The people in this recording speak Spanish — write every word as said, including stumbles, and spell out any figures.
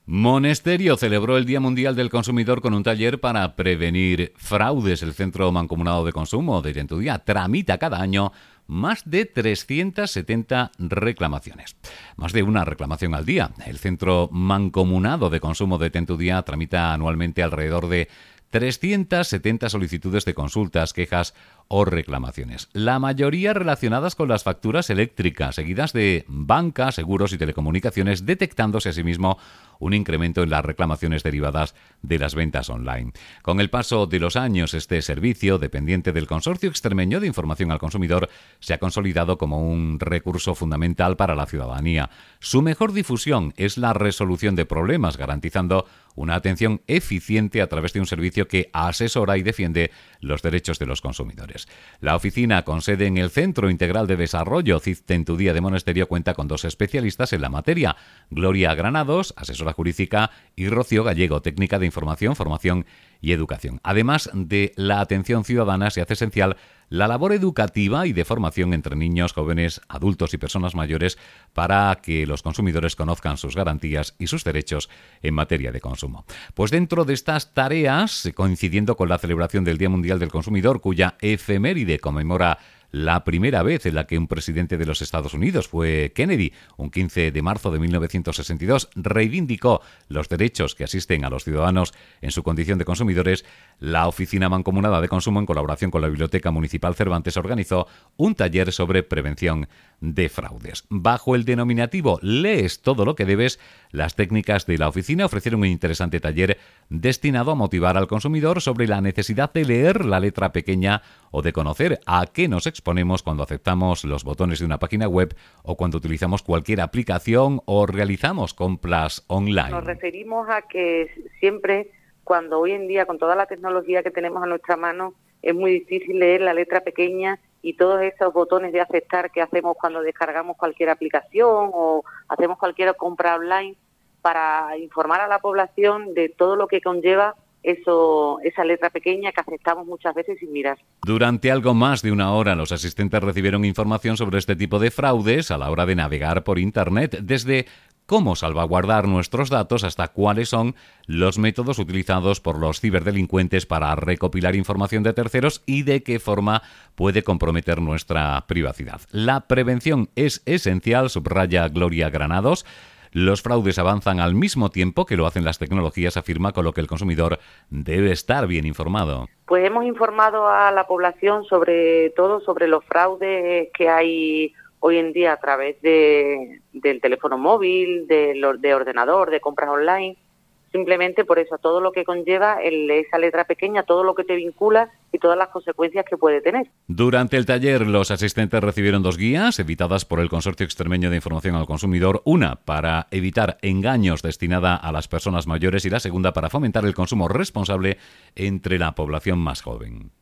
Monesterio celebró el Día Mundial del Consumidor con un taller para prevenir fraudes. El Centro Mancomunado de Consumo de Tentudía tramita cada año más de trescientas setenta reclamaciones. Más de una reclamación al día. El Centro Mancomunado de Consumo de Tentudía tramita anualmente alrededor de trescientas setenta solicitudes de consultas, quejas o reclamaciones. La mayoría relacionadas con las facturas eléctricas, seguidas de banca, seguros y telecomunicaciones, detectándose asimismo un incremento en las reclamaciones derivadas de las ventas online. Con el paso de los años, este servicio, dependiente del Consorcio Extremeño de Información al Consumidor, se ha consolidado como un recurso fundamental para la ciudadanía. Su mejor difusión es la resolución de problemas, garantizando una atención eficiente a través de un servicio que asesora y defiende los derechos de los consumidores. La oficina, con sede en el Centro Integral de Desarrollo C I D Tentudía de Monesterio, cuenta con dos especialistas en la materia: Gloria Granados, asesora jurídica, y Rocío Gallego, técnica de información, formación y educación. Además de la atención ciudadana, se hace esencial la labor educativa y de formación entre niños, jóvenes, adultos y personas mayores para que los consumidores conozcan sus garantías y sus derechos en materia de consumo. Pues dentro de estas tareas, coincidiendo con la celebración del Día Mundial del Consumidor, cuya efeméride conmemora la primera vez en la que un presidente de los Estados Unidos, fue Kennedy, un quince de marzo de mil novecientos sesenta y dos, reivindicó los derechos que asisten a los ciudadanos en su condición de consumidores, la Oficina Mancomunada de Consumo, en colaboración con la Biblioteca Municipal Cervantes, organizó un taller sobre prevención de fraudes. Bajo el denominativo Lees todo lo que debes, las técnicas de la oficina ofrecieron un interesante taller destinado a motivar al consumidor sobre la necesidad de leer la letra pequeña o de conocer a qué nos exponemos cuando aceptamos los botones de una página web o cuando utilizamos cualquier aplicación o realizamos compras online. Nos referimos a que siempre, cuando hoy en día, con toda la tecnología que tenemos a nuestra mano, es muy difícil leer la letra pequeña y todos esos botones de aceptar que hacemos cuando descargamos cualquier aplicación o hacemos cualquier compra online, para informar a la población de todo lo que conlleva eso, esa letra pequeña que aceptamos muchas veces sin mirar. Durante algo más de una hora, los asistentes recibieron información sobre este tipo de fraudes a la hora de navegar por Internet, desde cómo salvaguardar nuestros datos hasta cuáles son los métodos utilizados por los ciberdelincuentes para recopilar información de terceros y de qué forma puede comprometer nuestra privacidad. La prevención es esencial, subraya Gloria Granados. Los fraudes avanzan al mismo tiempo que lo hacen las tecnologías, afirma, con lo que el consumidor debe estar bien informado. Pues hemos informado a la población sobre todo sobre los fraudes que hay hoy en día a través de, del teléfono móvil, de, de ordenador, de compras online. Simplemente por eso, todo lo que conlleva el, esa letra pequeña, todo lo que te vincula y todas las consecuencias que puede tener. Durante el taller, los asistentes recibieron dos guías editadas por el Consorcio Extremeño de Información al Consumidor, una para evitar engaños destinada a las personas mayores y la segunda para fomentar el consumo responsable entre la población más joven.